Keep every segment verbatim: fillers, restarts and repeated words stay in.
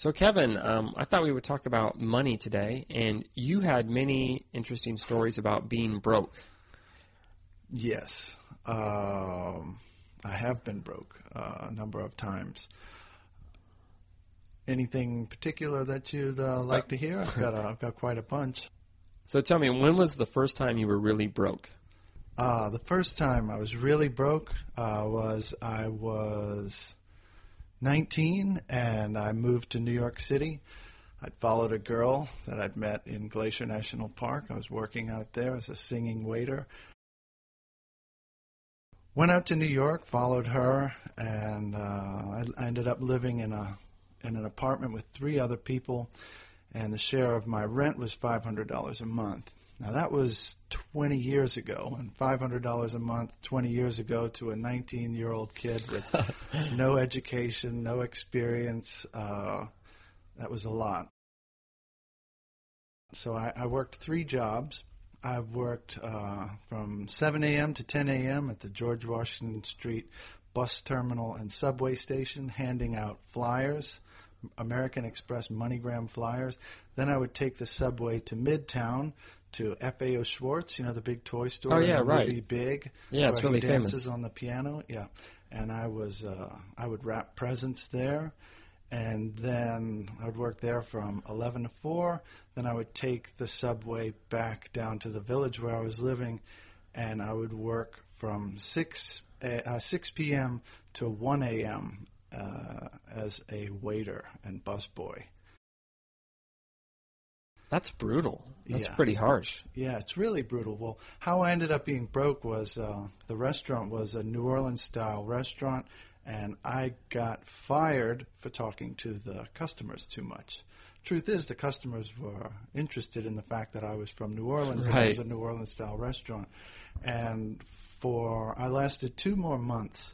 So, Kevin, um, I thought we would talk about money today, and you had many interesting stories about being broke. Yes. Um, I have been broke uh, a number of times. Anything particular that you'd uh, like to hear? I've got, a, I've got quite a bunch. So tell me, when was the first time you were really broke? Uh, the first time I was really broke uh, was I was nineteen, and I moved to New York City. I'd followed a girl that I'd met in Glacier National Park. I was working out there as a singing waiter. Went out to New York, followed her, and uh, I, I ended up living in a in an apartment with three other people, and the share of my rent was five hundred dollars a month. Now, that was twenty years ago, and five hundred dollars a month twenty years ago to a nineteen-year-old kid with no education, no experience, uh, that was a lot. So I, I worked three jobs. I worked uh, from seven a.m. to ten a.m. at the George Washington Street bus terminal and subway station, handing out flyers, American Express MoneyGram flyers. Then I would take the subway to Midtown to F A O Schwartz, you know, the big toy store. Oh, yeah, the right. Movie Big. Yeah, it's where really he dances famous. on the piano. Yeah, and I was uh, I would wrap presents there, and then I would work there from eleven to four. Then I would take the subway back down to the village where I was living, and I would work from six uh, six p.m. to one a.m. Uh, as a waiter and busboy. That's brutal. That's Yeah. pretty harsh. Yeah, it's really brutal. Well, how I ended up being broke was uh, the restaurant was a New Orleans-style restaurant, and I got fired for talking to the customers too much. Truth is, the customers were interested in the fact that I was from New Orleans and it was Right. a New Orleans-style restaurant. And for I lasted two more months,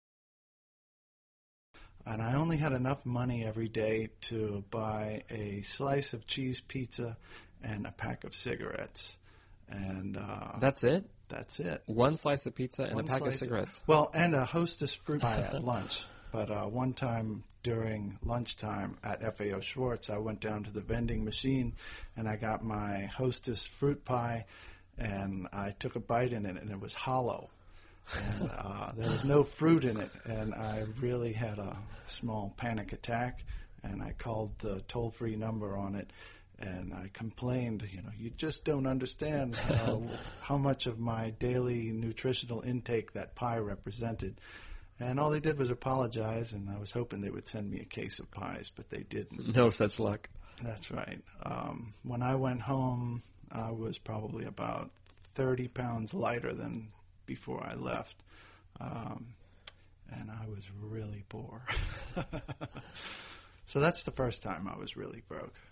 and I only had enough money every day to buy a slice of cheese pizza and a pack of cigarettes. And uh, That's it? that's it. One slice of pizza and One a pack of slice cigarettes. Well, and a Hostess fruit pie at lunch. But uh, one time during lunchtime at F A O Schwartz, I went down to the vending machine and I got my Hostess fruit pie, and I took a bite in it, and it was hollow. And uh, there was no fruit in it, and I really had a small panic attack, and I called the toll-free number on it, and I complained, you know, you just don't understand uh, how much of my daily nutritional intake that pie represented. And all they did was apologize, and I was hoping they would send me a case of pies, but they didn't. No such luck. That's right. Um, when I went home, I was probably about thirty pounds lighter than before I left, um, and I was really poor. So that's the first time I was really broke.